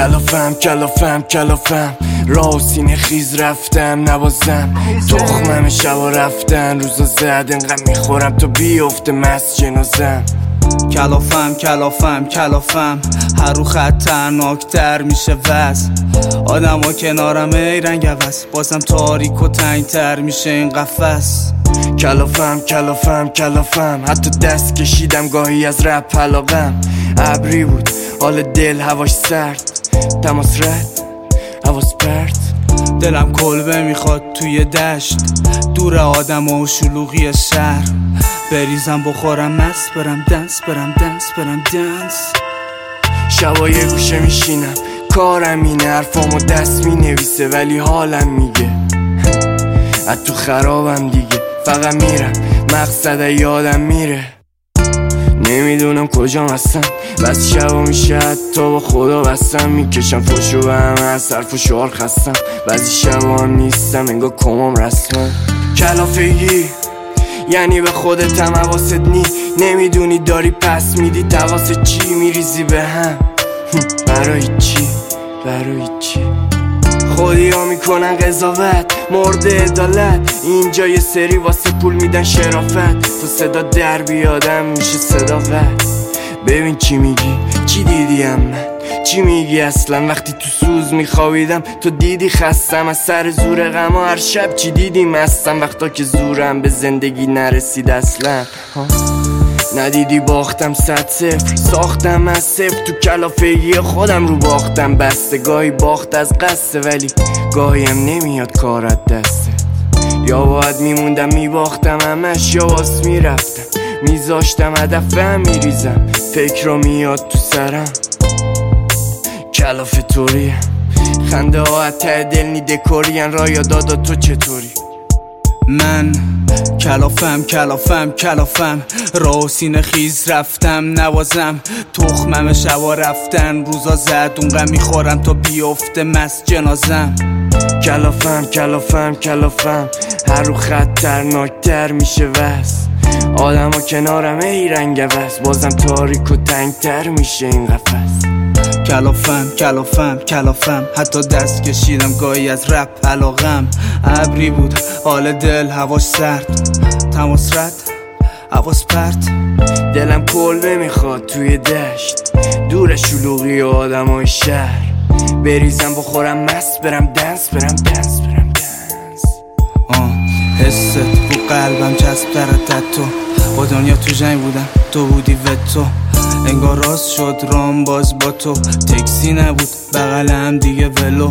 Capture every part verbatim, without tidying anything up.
کلافم کلافم کلافم راه و سینه خیز رفتم نوازم تخمم شبا رفتن روزا زد انقدر میخورم تا بیفته مست جنازم کلافم کلافم کلافم هر رو خطرناکتر میشه وز آدم ها کنارم ای رنگ عوض بازم تاریک و تنگتر میشه این قفس کلافم کلافم کلافم حتی دست کشیدم گاهی از رپ علاقم ابری بود حال دل هواش سرد تماس رد حواس پرت دلم کلبه میخواد توی دشت دور آدم و شلوغی شهر بریزم بخورم مست برم دنس برم دنس برم دنس شبا یه گوشه میشینم کارم اینه حرفامو دست مینویسه ولی حالم میگه از تو خرابم دیگه فقط میرم مقصد یادم میره نمیدونم کجام هستم بس شبا میشه حتی با خدا بستم میکشم فشو به همه از صرف و شعار خستم بعضی شبا هم نیستم انگاه کمام رسمم کلافگی یعنی به خودتم حواست نی نمیدونی داری پس میدی تواست چی میریزی به هم برای چی برای چی خودی ها میکنن قضاوت مورد عدالت اینجا یه سری واسه پول میدن شرافت تو صدا در بیادم میشه صداقت ببین چی میگی چی دیدیم من چی میگی اصلا وقتی تو سوز میخوابیدم تو دیدی خستم از سر زور غم و هر شب چی دیدی مستم وقتا که زورم به زندگی نرسید اصلا ندیدی باختم صد صفر ساختم از صفر تو کلافگی خودم رو باختم بسته گاهی باخت از قصه ولی گاهی هم نمیاد کارت دسته یا باید میموندم میباختم همش یا واس میرفتم میذاشتم هدف هم میریزم فکر رو میاد تو سرم کلافه طوریم خنده ها ته دل نی دکورین را یا دادا تو چطوری من کلافم کلافم کلافم راه و سینه خیز رفتم نوازم تخمم شبا رفتن روزا زد اونقدر میخورم تا بیفته مست جنازم کلافم کلافم کلافم هر رو خطرناکتر میشه وز آدم ها کنارم ای رنگ عوض بازم تاریک و تنگتر میشه این قفس کلافم کلافم کلافم حتی دست کشیدم گاهی از رپ علاقم ابری بود حال دل هواش سرد تماس رد حواس پرت دلم کلبه میخواد توی دشت دور شلوغی و آدم های شهر بریزم بخورم مست برم دنس برم دنس برم دنس آه حست رو قلبم چسب ترتت تو با دنیا تو جنگ بودم تو بودی و تو انگار راست شد رام باز با تو تکسی نبود بغلم دیگه ولو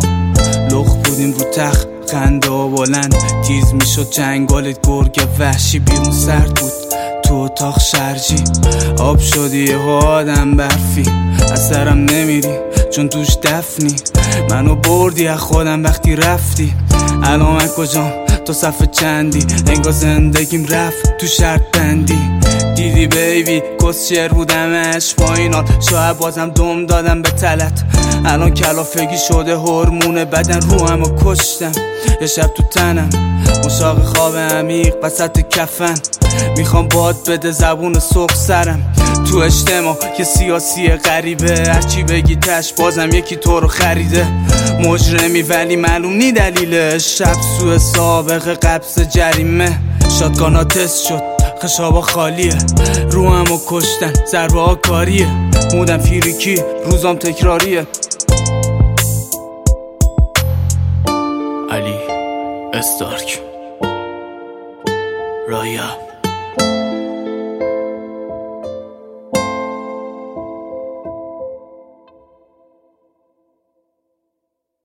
لخ بودیم رو تخت خنده و بلند تیز میشد چنگالت گرگ وحشی بیرون سرد بود تو اتاق شرجی آب شدی یه آدم برفی از سرم نمیری چون توش دفنی منو بردی از خودم وقتی رفتی الان من کجام تو صفحه چندی انگار زندگیم رفت تو شرط بندی دیدی بیبی کسچر بودمش پایینات شاید بازم دم دادم به تلت الان کلافگی شده هورمون بدن رو همو کشتم یه شب تو تنم مشاق خواب عمیق وسط کفن میخوام باد بده زبون سرخ سرم تو اجتماع یه سیاسی غریبه هرچی بگی تش بازم یکی تو رو خریده مجرمی ولی معلوم نی دلیلش شب سوء سابق قبض جریمه شاتگانا تست شد خشابا خالیه رو همو کشتن ضربه ها کاریه مودم فیریکی روزام تکراریه علی استارک رایا